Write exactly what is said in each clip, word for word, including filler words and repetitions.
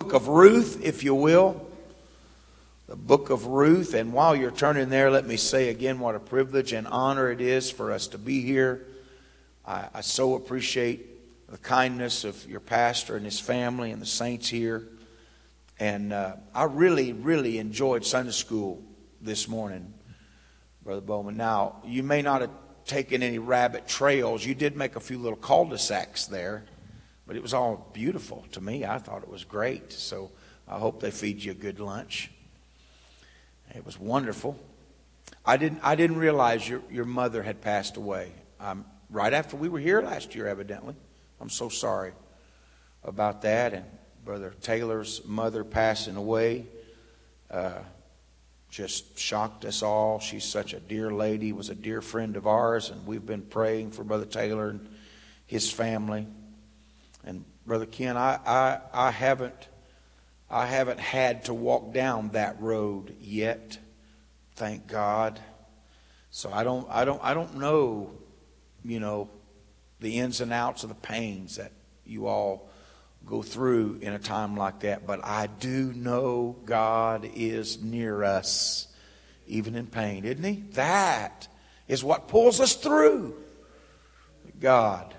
book of Ruth, if you will. The book of Ruth. And while you're turning there, let me say again what a privilege and honor it is for us to be here. I, I so appreciate the kindness of your pastor and his family and the saints here. And uh, I really, really enjoyed Sunday school this morning, Brother Bowman. Now, you may not have taken any rabbit trails. You did make a few little cul-de-sacs there, but it was all beautiful to me. I thought it was great. So I hope they feed you a good lunch. It was wonderful. I didn't I didn't realize your, your mother had passed away. Um, right after we were here last year, evidently. I'm so sorry about that. And Brother Taylor's mother passing away uh, just shocked us all. She's such a dear lady, was a dear friend of ours, and we've been praying for Brother Taylor and his family. And Brother Ken, I, I, I haven't I haven't had to walk down that road yet, thank God. So I don't I don't I don't know, you know, the ins and outs of the pains that you all go through in a time like that. But I do know God is near us, even in pain, isn't He? That is what pulls us through. God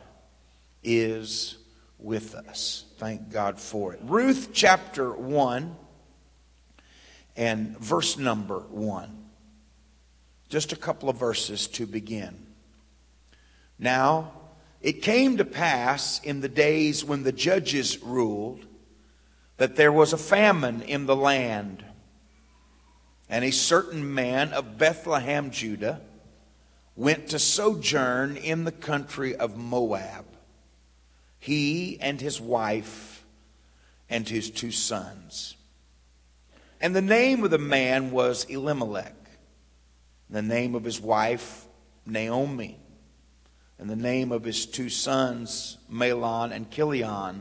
is with us. Thank God for it. Ruth chapter one and verse number one. Just a couple of verses to begin. Now, it came to pass in the days when the judges ruled that there was a famine in the land. And a certain man of Bethlehem, Judah, went to sojourn in the country of Moab, he and his wife and his two sons. And the name of the man was Elimelech, the name of his wife Naomi, and the name of his two sons Mahlon and Chilion,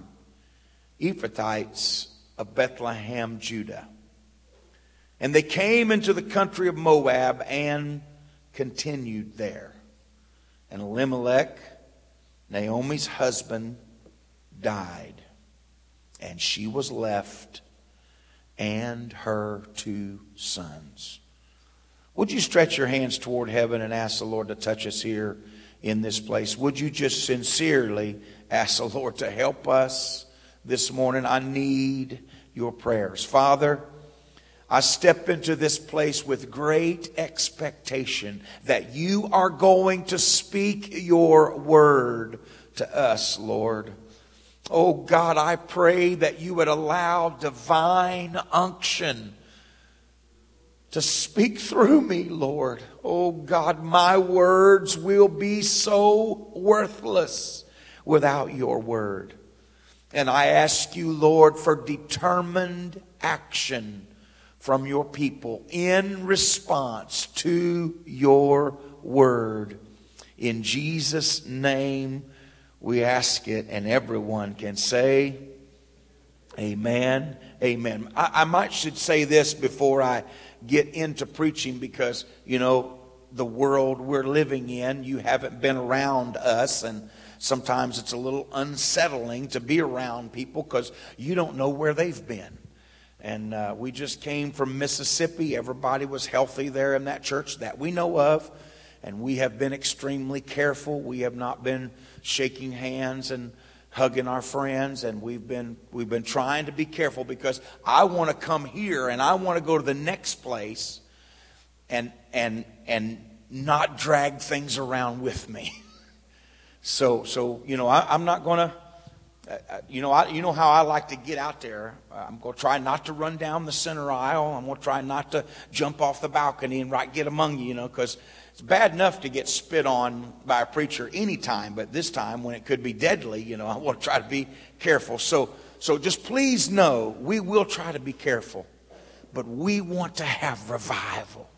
Ephrathites of Bethlehem, Judah. And they came into the country of Moab and continued there. And Elimelech, Naomi's husband, died, and she was left and her two sons. Would you stretch your hands toward heaven and ask the Lord to touch us here in this place? Would you just sincerely ask the Lord to help us this morning? I need your prayers. Father, I step into this place with great expectation that you are going to speak your word to us, Lord. Oh God, I pray that you would allow divine unction to speak through me, Lord. Oh God, my words will be so worthless without your word. And I ask you, Lord, for determined action from your people in response to your word. In Jesus' name we ask it, and everyone can say amen, amen. I, I might should say this before I get into preaching, because, you know, the world we're living in, you haven't been around us, and sometimes it's a little unsettling to be around people because you don't know where they've been. And uh, we just came from Mississippi. Everybody was healthy there in that church that we know of. And we have been extremely careful. We have not been shaking hands and hugging our friends. And we've been we've been trying to be careful, because I want to come here and I want to go to the next place and and and not drag things around with me. So so you know I, I'm not going to. Uh, you know, I, you know how I like to get out there. Uh, I'm going to try not to run down the center aisle. I'm going to try not to jump off the balcony and right get among you, you know, because it's bad enough to get spit on by a preacher anytime, but this time when it could be deadly, you know, I want to try to be careful. So, so just please know, we will try to be careful, but we want to have revival.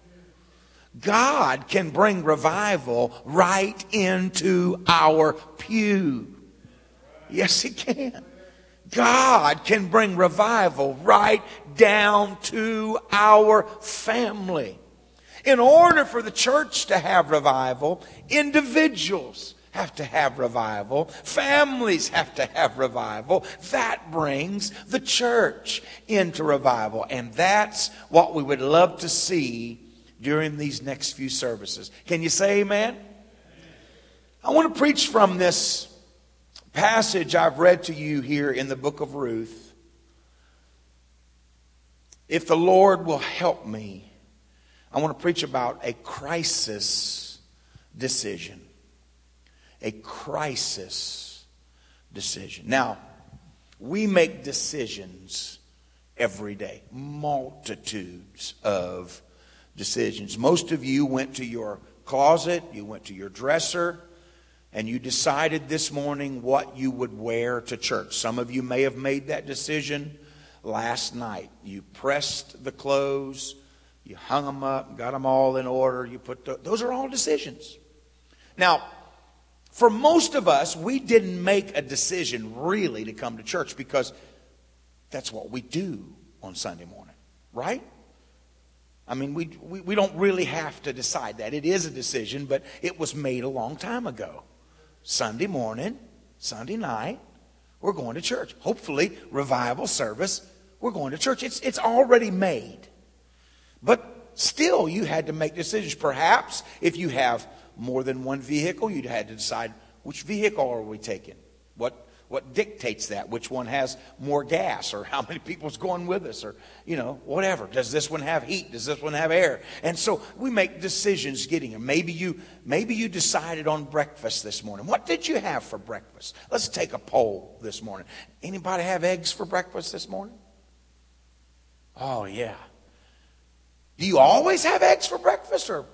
God can bring revival right into our pew. Yes, He can. God can bring revival right down to our family. In order for the church to have revival, individuals have to have revival. Families have to have revival. That brings the church into revival. And that's what we would love to see during these next few services. Can you say amen? I want to preach from this passage I've read to you here in the book of Ruth. If the Lord will help me, I want to preach about a crisis decision. A crisis decision. Now, we make decisions every day. Multitudes of decisions. Most of you went to your closet, you went to your dresser, and you decided this morning what you would wear to church. Some of you may have made that decision last night. You pressed the clothes, you hung them up, got them all in order. You put the, those are all decisions. Now, for most of us, we didn't make a decision really to come to church because that's what we do on Sunday morning, right? I mean, we, we, we don't really have to decide that. It is a decision, but it was made a long time ago. Sunday morning, Sunday night, we're going to church. Hopefully, revival service, we're going to church. It's, it's already made. But still, you had to make decisions. Perhaps if you have more than one vehicle, you'd had to decide which vehicle are we taking. What what dictates that? Which one has more gas, or how many people's going with us, or you know whatever. Does this one have heat? Does this one have air? And so we make decisions getting them. Maybe you maybe you decided on breakfast this morning. What did you have for breakfast? Let's take a poll this morning. Anybody have eggs for breakfast this morning? Oh yeah. Do you always have eggs for breakfast, or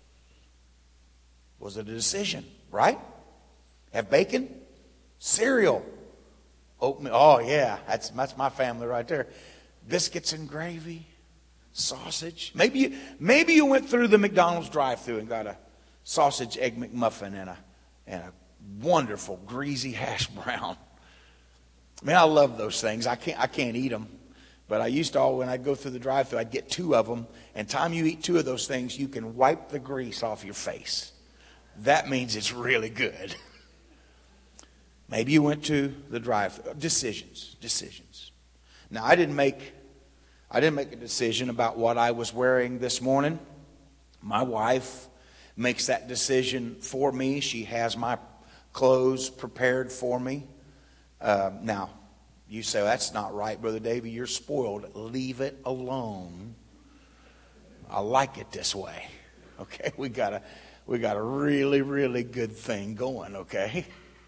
was it a decision, right? Have bacon, cereal, oatmeal. Oh, yeah, that's, that's my family right there. Biscuits and gravy, sausage. Maybe you, maybe you went through the McDonald's drive-thru and got a sausage egg McMuffin and a, and a wonderful greasy hash brown. I mean, I love those things. I can't, I can't eat them. But I used to, all when I'd go through the drive-thru, I'd get two of them. And time you eat two of those things, you can wipe the grease off your face. That means it's really good. Maybe you went to the drive-thru. Decisions, decisions. Now, I didn't make, I didn't make a decision about what I was wearing this morning. My wife makes that decision for me. She has my clothes prepared for me. Uh, now, you say, well, that's not right, Brother Davey. You're spoiled. Leave it alone. I like it this way. Okay, we got a, we got a really, really good thing going, okay?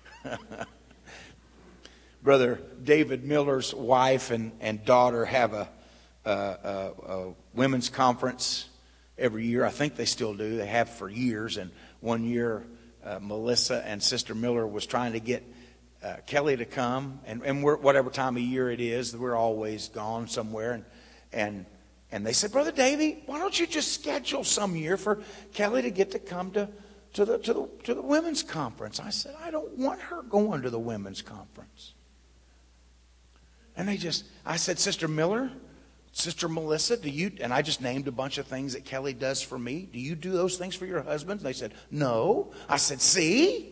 Brother David Miller's wife and, and daughter have a, a, a, a women's conference every year. I think they still do. They have for years. And one year, uh, Melissa and Sister Miller was trying to get uh, Kelly to come. And, and we're, whatever time of year it is, we're always gone somewhere. And and and they said, Brother Davey, why don't you just schedule some year for Kelly to get to come to, to, the, to, the, to the women's conference? I said, I don't want her going to the women's conference. And they just, I said, Sister Miller, Sister Melissa, do you, and I just named a bunch of things that Kelly does for me. Do you do those things for your husbands? They said, no. I said, see?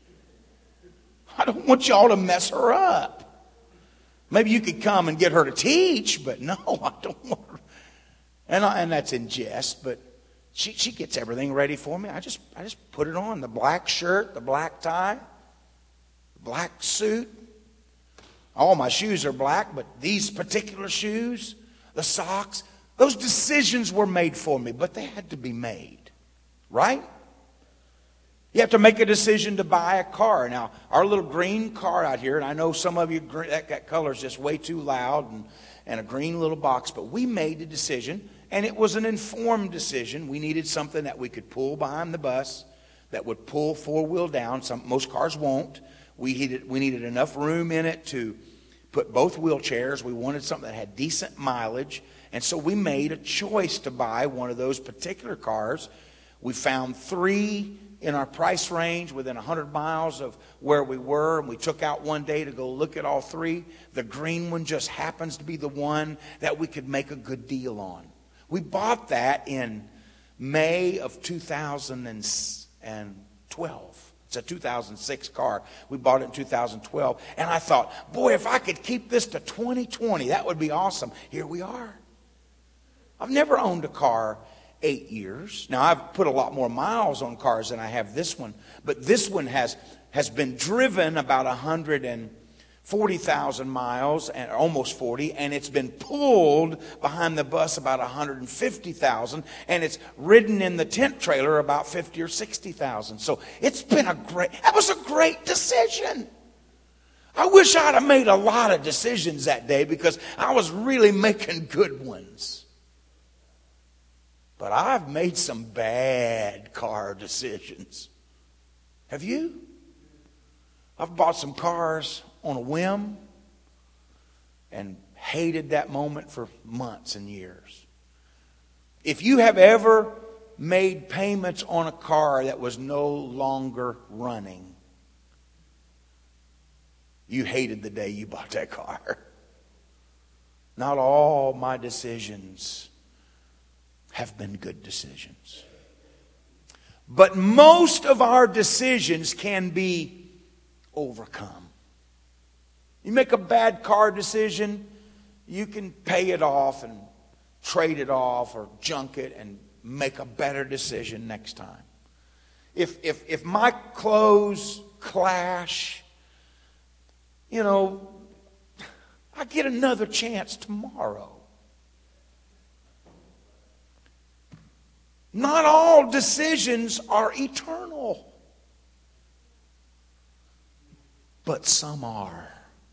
I don't want y'all to mess her up. Maybe you could come and get her to teach, but no, I don't want her. And, I, and that's in jest, but she, she gets everything ready for me. I just, I just put it on, the black shirt, the black tie, the black suit. All my shoes are black, but these particular shoes, the socks, those decisions were made for me, but they had to be made, right? You have to make a decision to buy a car. Now, our little green car out here, and I know some of you, that, that color is just way too loud, and, and a green little box, but we made a decision, and it was an informed decision. We needed something that we could pull behind the bus, that would pull four-wheel down. Some, most cars won't. We needed, we needed enough room in it to put both wheelchairs. We wanted something that had decent mileage. And so we made a choice to buy one of those particular cars. We found three in our price range within one hundred miles of where we were. And we took out one day to go look at all three. The green one just happens to be the one that we could make a good deal on. We bought that in May of two thousand twelve. It's a two thousand six car. We bought it in two thousand twelve. And I thought, boy, if I could keep this to twenty twenty, that would be awesome. Here we are. I've never owned a car eight years. Now, I've put a lot more miles on cars than I have this one. But this one has, has been driven about one hundred forty thousand miles, and almost forty, and it's been pulled behind the bus about one hundred fifty thousand, and it's ridden in the tent trailer about fifty or sixty thousand. So it's been a great, that was a great decision. I wish I'd have made a lot of decisions that day because I was really making good ones. But I've made some bad car decisions. Have you? I've bought some cars on a whim and hated that moment for months and years. If you have ever made payments on a car that was no longer running, you hated the day you bought that car. Not all my decisions have been good decisions. But most of our decisions can be overcome. You make a bad car decision, you can pay it off and trade it off or junk it and make a better decision next time. If if if my clothes clash, you know, I get another chance tomorrow. Not all decisions are eternal, but some are.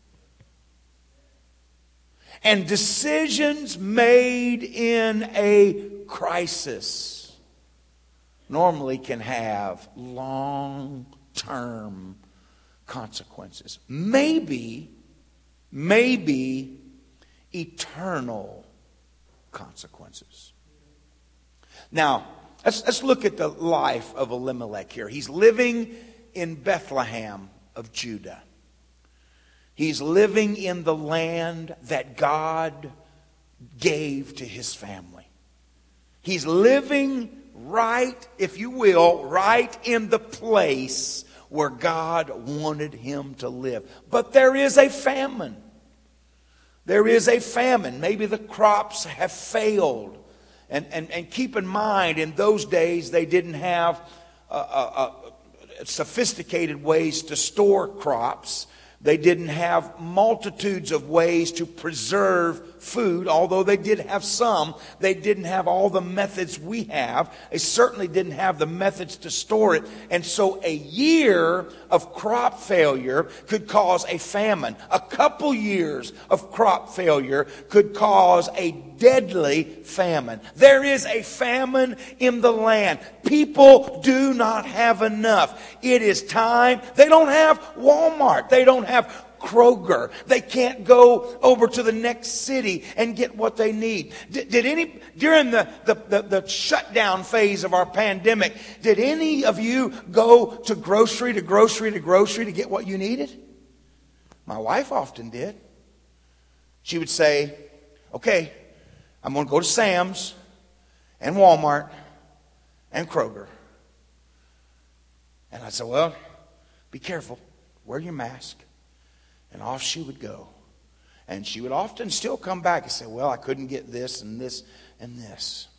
And decisions made in a crisis normally can have long-term consequences. Maybe, maybe eternal consequences. Now, let's, let's look at the life of Elimelech here. He's living in Bethlehem of Judah. He's living in the land that God gave to his family. He's living right, if you will, right in the place where God wanted him to live. But there is a famine. There is a famine. Maybe the crops have failed. And, and, and keep in mind, in those days, they didn't have uh, uh, uh, sophisticated ways to store crops. They didn't have multitudes of ways to preserve food, although they did have some. They didn't have all the methods we have. They certainly didn't have the methods to store it. And so a year of crop failure could cause a famine. A couple years of crop failure could cause a deadly famine. There is a famine in the land. People do not have enough. It is time. They don't have Walmart. They don't have Kroger. They can't go over to the next city and get what they need. Did, did any, during the, the, the, the shutdown phase of our pandemic, did any of you go to grocery to grocery to grocery to get what you needed? My wife often did. She would say, okay, I'm going to go to Sam's and Walmart and Kroger. And I'd say, well, be careful. Wear your mask. And off she would go. And she would often still come back and say, well, I couldn't get this and this and this.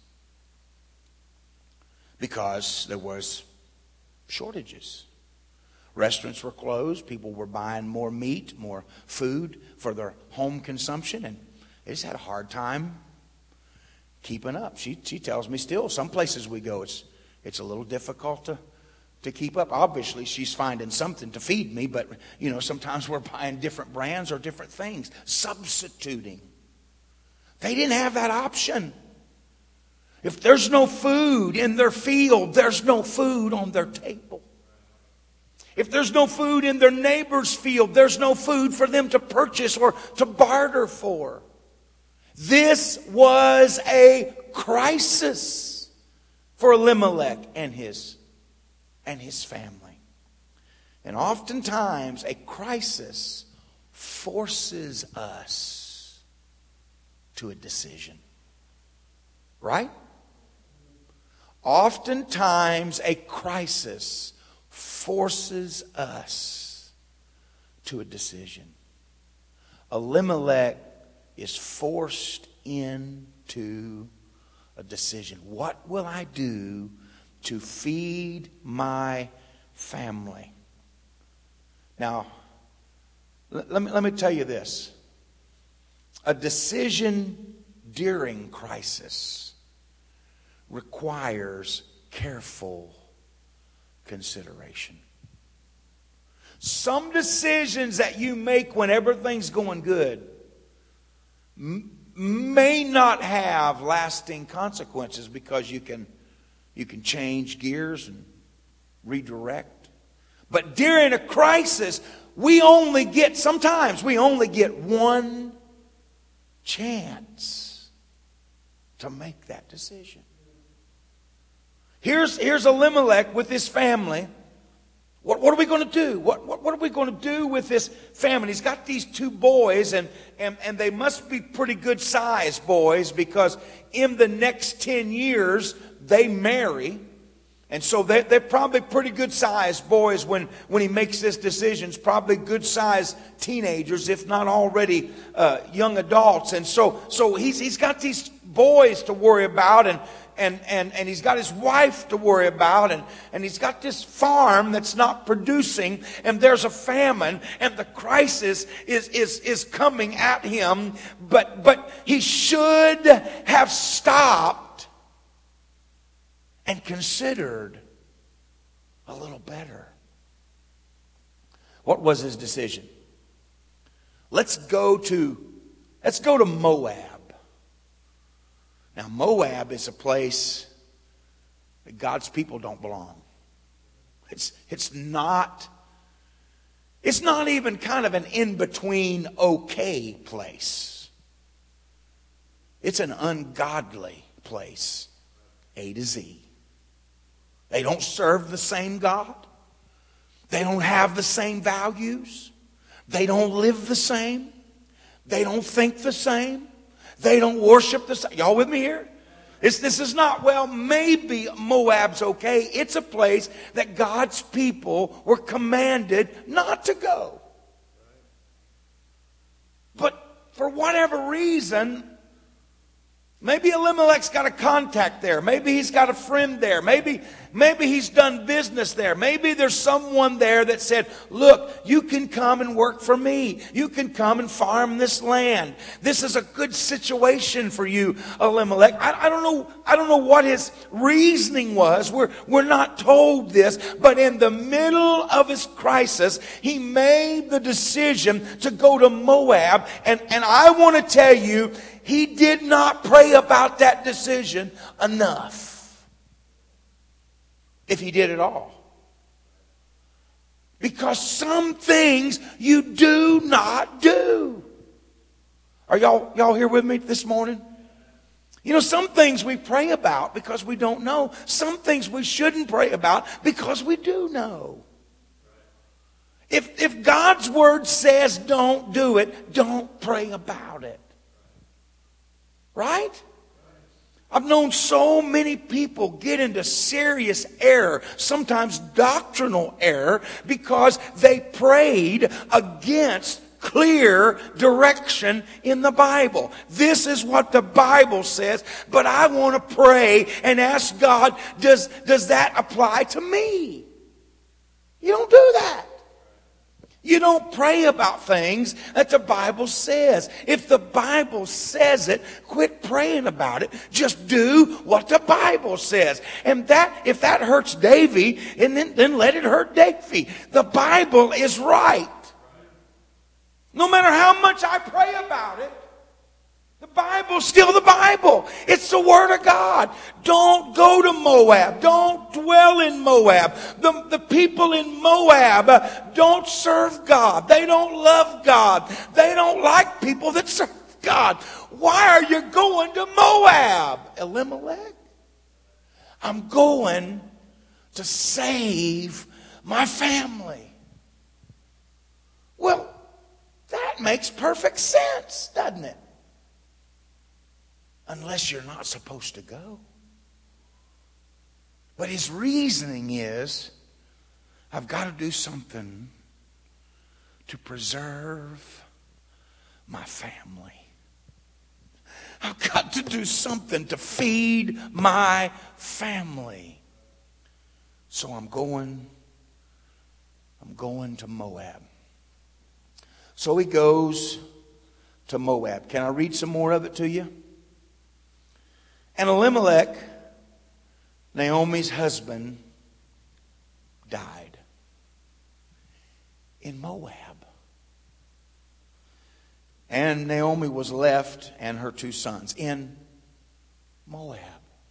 Because there was shortages. Restaurants were closed. People were buying more meat, more food for their home consumption. And they just had a hard time keeping up. She she tells me still, some places we go, it's it's a little difficult to to keep up. Obviously, she's finding something to feed me, but, you know, sometimes we're buying different brands or different things, substituting. They didn't have that option. If there's no food in their field, there's no food on their table. If there's no food in their neighbor's field, there's no food for them to purchase or to barter for. This was a crisis for Elimelech and his and his family. And oftentimes a crisis forces us to a decision. Right? Oftentimes a crisis forces us to a decision. Elimelech is forced into a decision. What will I do to feed my family? Now, let me, let me tell you this. A decision during crisis requires careful consideration. Some decisions that you make when everything's going good m- may not have lasting consequences because you can you can change gears and redirect. But during a crisis, we only get, sometimes we only get one chance to make that decision. Here's, here's Elimelech with his family. What, what are we going to do? What, what, what are we going to do with this family? He's got these two boys, and, and, and they must be pretty good sized boys, because in the next ten years, they marry. And so they, they're probably pretty good sized boys when, when he makes this decision. Probably good sized teenagers, if not already uh, young adults. And so, so he's, he's got these boys to worry about, and And, and, and he's got his wife to worry about, and, and he's got this farm that's not producing, and there's a famine, and the crisis is, is, is coming at him. But, but he should have stopped and considered a little better. What was his decision? Let's go to, let's go to Moab. Now, Moab is a place that God's people don't belong. It's, it's not, it's not even kind of an in-between okay place. It's an ungodly place, A to Z. They don't serve the same God. They don't have the same values. They don't live the same. They don't think the same. They don't worship the same. Y'all with me here? It's, this is not, well, maybe Moab's okay. It's a place that God's people were commanded not to go. But for whatever reason, maybe Elimelech's got a contact there. Maybe he's got a friend there. Maybe, maybe he's done business there. Maybe there's someone there that said, look, you can come and work for me. You can come and farm this land. This is a good situation for you, Elimelech. I, I don't know, I don't know what his reasoning was. We're, we're not told this, but in the middle of his crisis, he made the decision to go to Moab. And, and I want to tell you, he did not pray about that decision enough. If he did at all. Because some things you do not do. Are y'all, y'all here with me this morning? You know, some things we pray about because we don't know. Some things we shouldn't pray about because we do know. If, if God's word says don't do it, don't pray about it. Right? I've known so many people get into serious error, sometimes doctrinal error, because they prayed against clear direction in the Bible. This is what the Bible says, but I want to pray and ask God, does, does that apply to me? You don't do that. You don't pray about things that the Bible says. If the Bible says it, quit praying about it. Just do what the Bible says. And that, if that hurts Davy, and then, then let it hurt Davy. The Bible is right. No matter how much I pray about it, the Bible's still the Bible. It's the Word of God. Don't go to Moab. Don't dwell in Moab. The, the people in Moab uh, don't serve God. They don't love God. They don't like people that serve God. Why are you going to Moab, Elimelech? I'm going to save my family. Well, that makes perfect sense, doesn't it? Unless you're not supposed to go. But his reasoning is, I've got to do something to preserve my family. I've got to do something to feed my family. So I'm going, I'm going to Moab. So he goes to Moab. Can I read some more of it to you? And Elimelech, Naomi's husband, died in Moab. And Naomi was left and her two sons in Moab.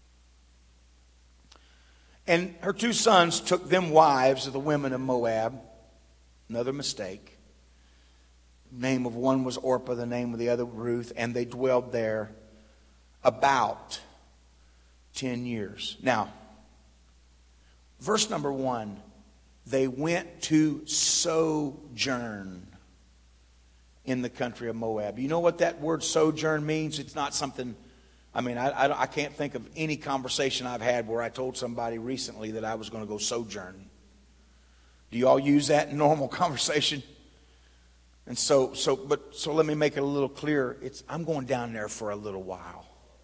And her two sons took them wives of the women of Moab. Another mistake. The name of one was Orpah, the name of the other Ruth, and they dwelled there about ten years. Now, verse number one, they went to sojourn in the country of Moab. You know what that word sojourn means? It's not something, I mean, I, I, I can't think of any conversation I've had where I told somebody recently that I was going to go sojourn. Do you all use that in normal conversation? And so, so, but, so let me make it a little clearer. It's, I'm going down there for a little while.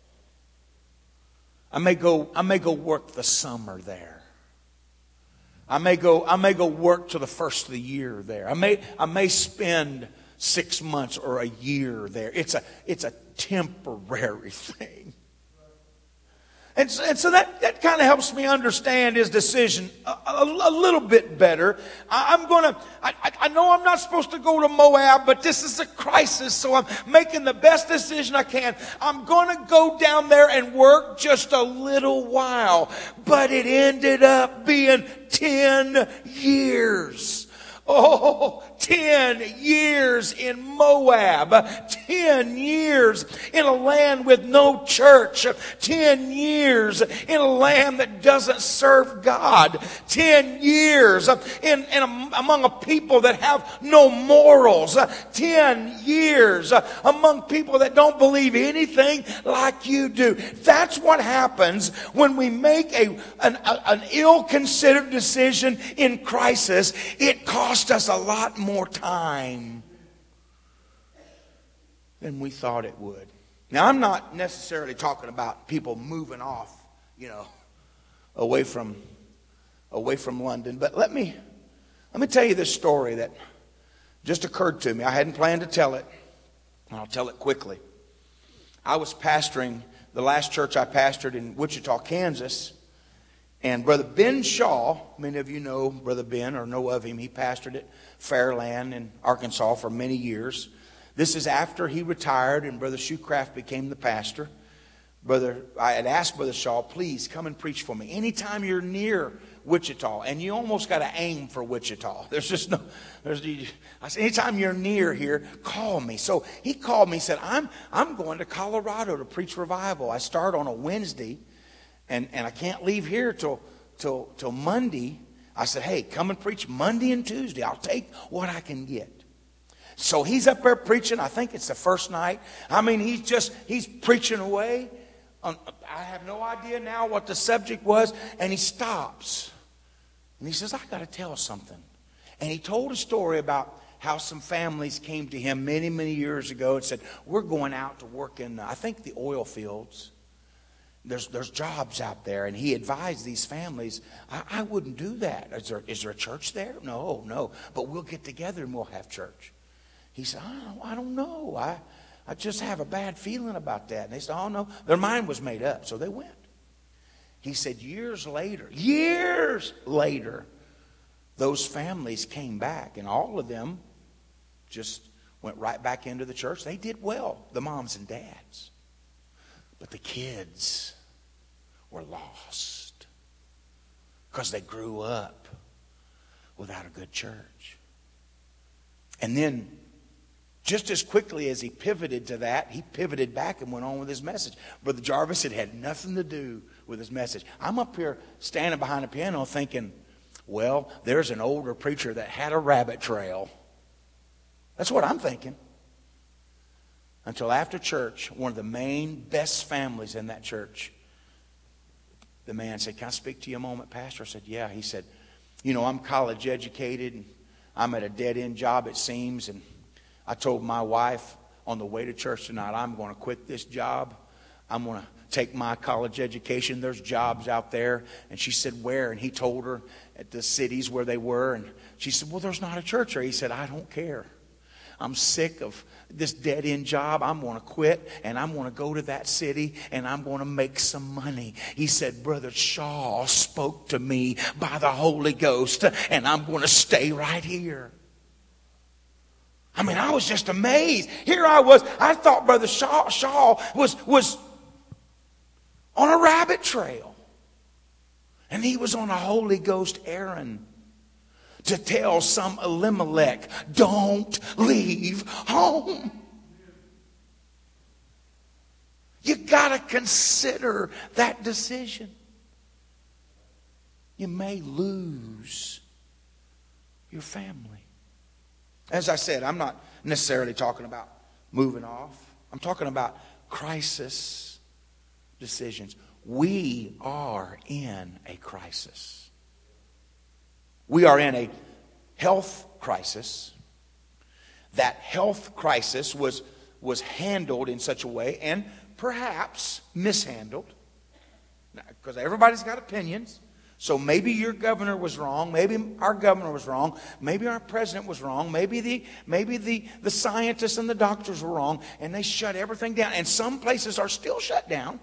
I may go, I may go work the summer there. I may go, I may go work to the first of the year there. I may, I may spend six months or a year there. It's a, it's a temporary thing. And so, and so that, that kind of helps me understand his decision a, a, a little bit better. I, I'm going to, I, I know I'm not supposed to go to Moab, but this is a crisis, so I'm making the best decision I can. I'm going to go down there and work just a little while. But it ended up being ten years. Oh, ten years in Moab. Ten years in a land with no church. Ten years in a land that doesn't serve God. Ten years in, in a, among a people that have no morals. Ten years among people that don't believe anything like you do. That's what happens when we make a, an, a, an ill-considered decision in crisis. It costs us a lot more time than we thought it would. Now, I'm not necessarily talking about people moving off, you know, away from away from London, but let me let me tell you this story that just occurred to me. I hadn't planned to tell it, and I'll tell it quickly. I was pastoring the last church I pastored in Wichita, Kansas. And Brother Ben Shaw, many of you know Brother Ben or know of him. He pastored at Fairland in Arkansas for many years. This is after he retired and Brother Shoecraft became the pastor. Brother, I had asked Brother Shaw, please come and preach for me. Anytime you're near Wichita, and you almost got to aim for Wichita. There's just no, there's, I said, anytime you're near here, call me. So he called me and said, I'm, I'm going to Colorado to preach revival. I start on a Wednesday. And and I can't leave here till till till Monday. I said, hey, come and preach Monday and Tuesday. I'll take what I can get. So he's up there preaching. I think it's the first night. I mean, he's just, he's preaching away. I have no idea now what the subject was. And he stops. And he says, I got to tell something. And he told a story about how some families came to him many, many years ago and said, we're going out to work in, I think, the oil fields. There's there's jobs out there, and he advised these families, I, I wouldn't do that. Is there, is there a church there? No, no. But we'll get together and we'll have church. He said, I don't, I don't know. I, I just have a bad feeling about that. And they said, oh, no. Their mind was made up, so they went. He said years later, years later, those families came back, and all of them just went right back into the church. They did well, the moms and dads. But the kids were lost because they grew up without a good church. And then just as quickly as he pivoted to that, he pivoted back and went on with his message. Brother Jarvis, it had nothing to do with his message. I'm up here standing behind the piano thinking, well, there's an older preacher that had a rabbit trail. That's what I'm thinking. Until after church, one of the main best families in that church, the man said, can I speak to you a moment, Pastor? I said, yeah. He said, You know, I'm college educated. And I'm at a dead-end job, it seems. And I told my wife on the way to church tonight, I'm going to quit this job. I'm going to take my college education. There's jobs out there. And she said, where? And he told her at the cities where they were. And she said, well, there's not a church there. He said, I don't care. I'm sick of this dead-end job. I'm going to quit, and I'm going to go to that city, and I'm going to make some money. He said, Brother Shaw spoke to me by the Holy Ghost, and I'm going to stay right here. I mean, I was just amazed. Here I was. I thought Brother Shaw, Shaw was, was on a rabbit trail, and he was on a Holy Ghost errand to tell some Elimelech, don't leave home. You got to consider that decision. You may lose your family. As I said, I'm not necessarily talking about moving off. I'm talking about crisis decisions. We are in a crisis. We are in a health crisis. That health crisis was, was handled in such a way, and perhaps mishandled, because everybody's got opinions. So maybe your governor was wrong. Maybe our governor was wrong. Maybe our president was wrong. Maybe the maybe the, the scientists and the doctors were wrong, and they shut everything down. And some places are still shut down.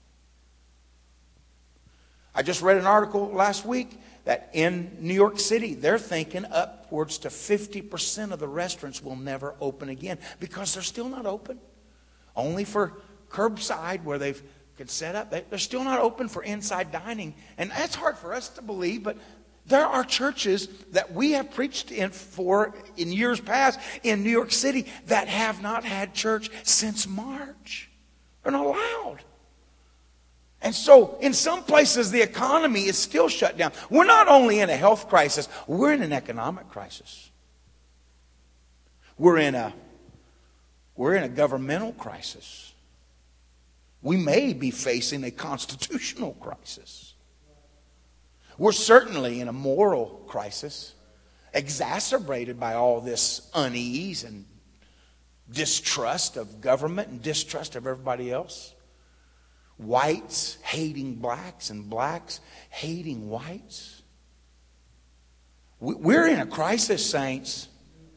I just read an article last week that in New York City, they're thinking upwards to fifty percent of the restaurants will never open again because they're still not open. Only for curbside where they've can set up. They're still not open for inside dining. And that's hard for us to believe, but there are churches that we have preached in for in years past in New York City that have not had church since March. They're not allowed. And so, in some places, the economy is still shut down. We're not only in a health crisis, we're in an economic crisis. We're in a, we're in a governmental crisis. We may be facing a constitutional crisis. We're certainly in a moral crisis, exacerbated by all this unease and distrust of government and distrust of everybody else. Whites hating blacks and blacks hating whites. We're in a crisis, saints.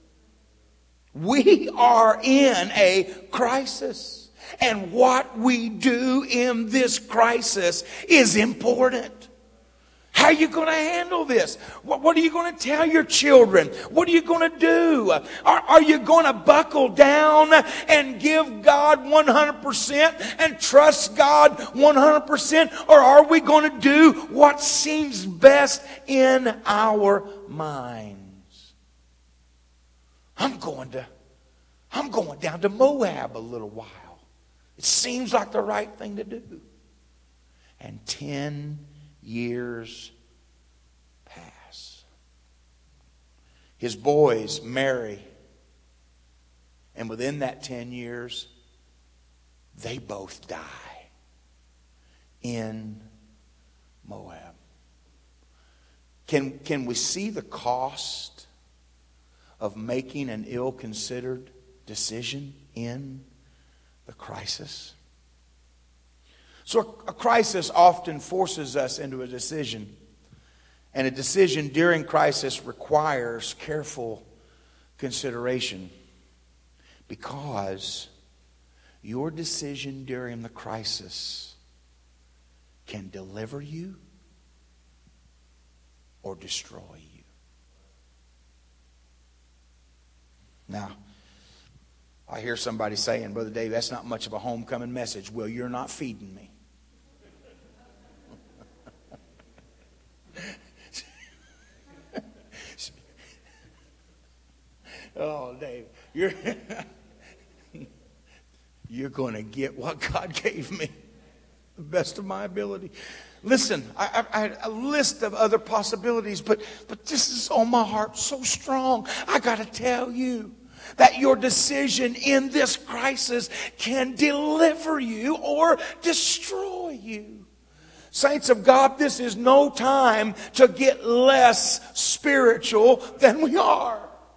We are in a crisis. And what we do in this crisis is important. How are you going to handle this? What, what are you going to tell your children? What are you going to do? Are, are you going to buckle down and give God one hundred percent and trust God one hundred percent? Or are we going to do what seems best in our minds? I'm going to, I'm going down to Moab a little while. It seems like the right thing to do. And ten years pass. His boys marry. And within that ten years, they both die in Moab. Can, can we see the cost of making an ill-considered decision in the crisis? So a crisis often forces us into a decision. And a decision during crisis requires careful consideration. Because your decision during the crisis can deliver you or destroy you. Now, I hear somebody saying, Brother Dave, that's not much of a homecoming message. Well, you're not feeding me. Oh, Dave, you're you're going to get what God gave me, the best of my ability. Listen, I, I, I had a list of other possibilities, but but this is on my heart so strong. I got to tell you that your decision in this crisis can deliver you or destroy you. Saints of God, this is no time to get less spiritual than we are.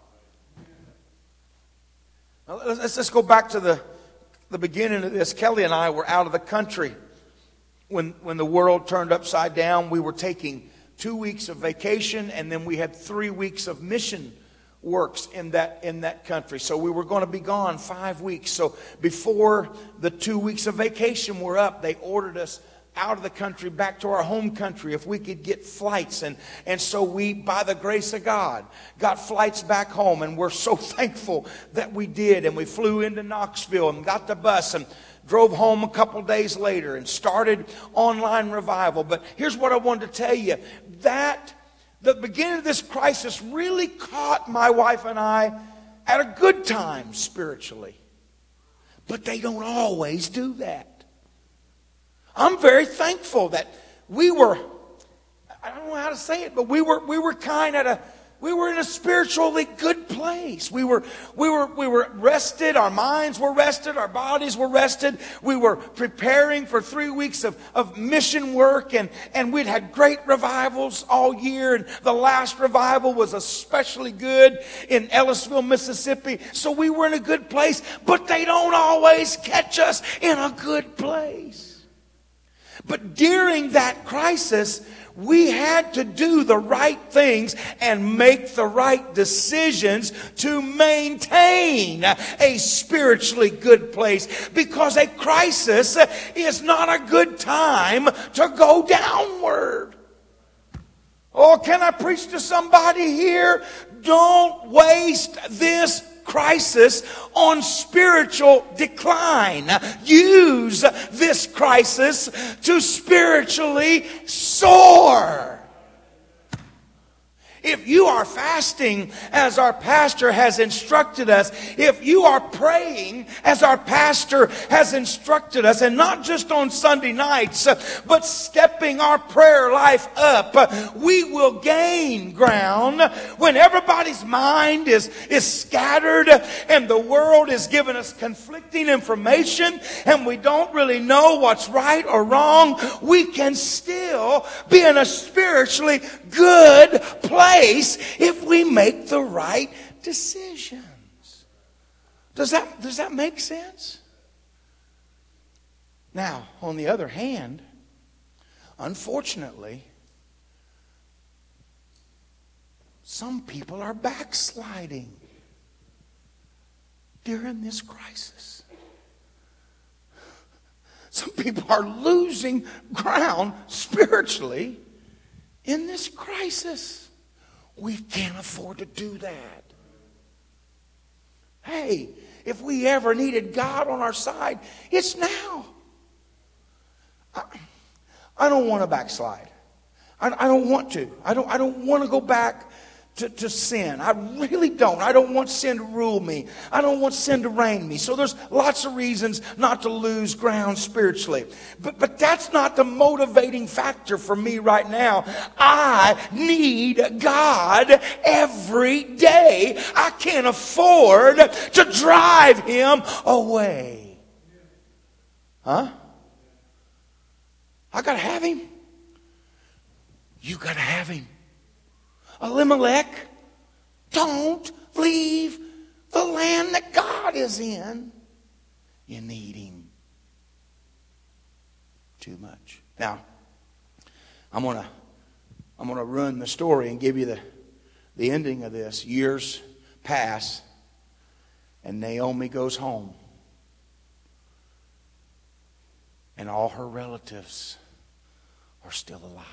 Now, let's, let's go back to the, the beginning of this. Kelly and I were out of the country when, when the world turned upside down. We were taking two weeks of vacation, and then we had three weeks of mission works in that in that country. So we were going to be gone five weeks. So before the two weeks of vacation were up, they ordered us out of the country back to our home country if we could get flights. And, and so we, by the grace of God, got flights back home. And we're so thankful that we did. And we flew into Knoxville and got the bus and drove home a couple days later and started online revival. But here's what I wanted to tell you. That the beginning of this crisis really caught my wife and I at a good time spiritually. But they don't always do that. I'm very thankful that we were, I don't know how to say it, but we were we were kind of a we were in a spiritually good place. We were we were we were rested, our minds were rested, our bodies were rested. We were preparing for three weeks of, of mission work, and, and we'd had great revivals all year, and the last revival was especially good in Ellisville, Mississippi. So we were in a good place, but they don't always catch us in a good place. But during that crisis, we had to do the right things and make the right decisions to maintain a spiritually good place. Because a crisis is not a good time to go downward. Oh, can I preach to somebody here? Don't waste this crisis on spiritual decline. Use this crisis to spiritually soar. If you are fasting as our pastor has instructed us, if you are praying as our pastor has instructed us, and not just on Sunday nights, but stepping our prayer life up, we will gain ground when everybody's mind is, is scattered and the world is giving us conflicting information and we don't really know what's right or wrong. We can still be in a spiritually good place if we make the right decisions. Does that, does that make sense? Now, on the other hand, unfortunately, some people are backsliding during this crisis. Some people are losing ground spiritually in this crisis. We can't afford to do that. Hey, if we ever needed God on our side, it's now. I, I don't want to backslide. I, I don't want to. I don't, I don't want to go back to, to sin. I really don't. I don't want sin to rule me. I don't want sin to reign me. So there's lots of reasons not to lose ground spiritually. But, but that's not the motivating factor for me right now. I need God every day. I can't afford to drive Him away. Huh? I got to have Him. You got to have Him. Elimelech, don't leave the land that God is in. You need Him too much. Now, I'm gonna I'm gonna run the story and give you the, the ending of this. Years pass, and Naomi goes home, and all her relatives are still alive.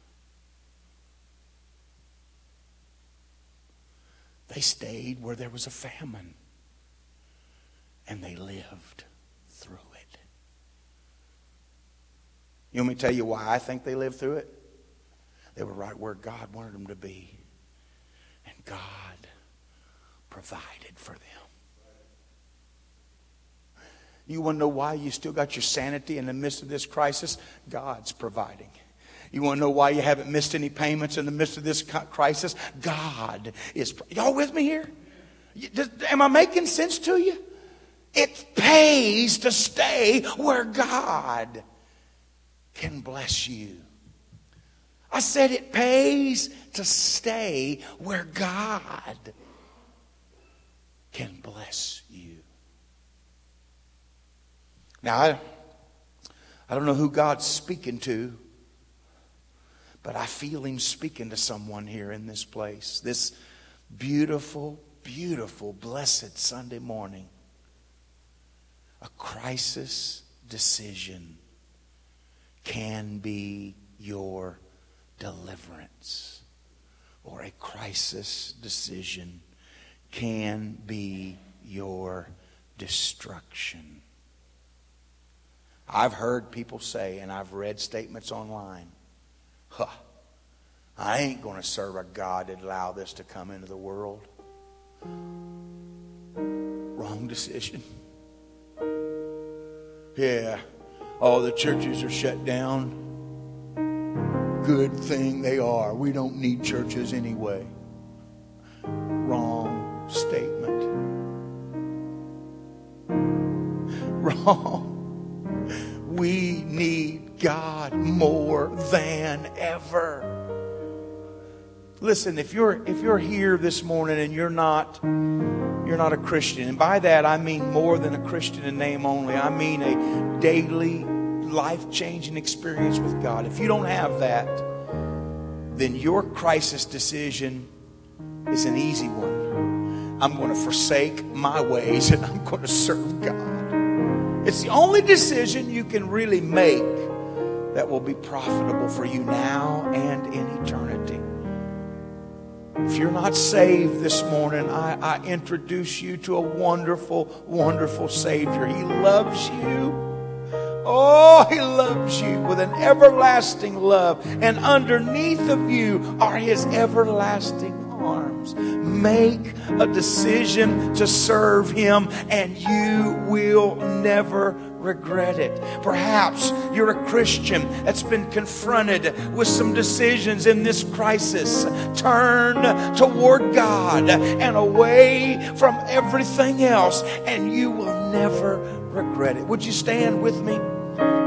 They stayed where there was a famine. And they lived through it. You want me to tell you why I think they lived through it? They were right where God wanted them to be. And God provided for them. You want to know why you still got your sanity in the midst of this crisis? God's providing. You want to know why you haven't missed any payments in the midst of this crisis? God is. Y'all with me here? Am I making sense to you? It pays to stay where God can bless you. I said it pays to stay where God can bless you. Now, I, I don't know who God's speaking to, but I feel Him speaking to someone here in this place. This beautiful, beautiful, blessed Sunday morning. A crisis decision can be your deliverance. Or a crisis decision can be your destruction. I've heard people say, and I've read statements online, huh, I ain't going to serve a God that allow this to come into the world. Wrong decision. Yeah, all the churches are shut down. Good thing they are. We don't need churches anyway. Wrong statement. Wrong. We need God more than ever. Listen, if you're if you're here this morning and you're not you're not a Christian, and by that I mean more than a Christian in name only. I mean a daily, life-changing experience with God. If you don't have that, then your crisis decision is an easy one. I'm going to forsake my ways and I'm going to serve God. It's the only decision you can really make that will be profitable for you now and in eternity. If you're not saved this morning, I, I introduce you to a wonderful, wonderful Savior. He loves you. Oh, He loves you with an everlasting love. And underneath of you are His everlasting arms. Make a decision to serve Him and you will never regret it. Perhaps you're a Christian that's been confronted with some decisions in this crisis. Turn toward God and away from everything else and you will never regret it. Would you stand with me?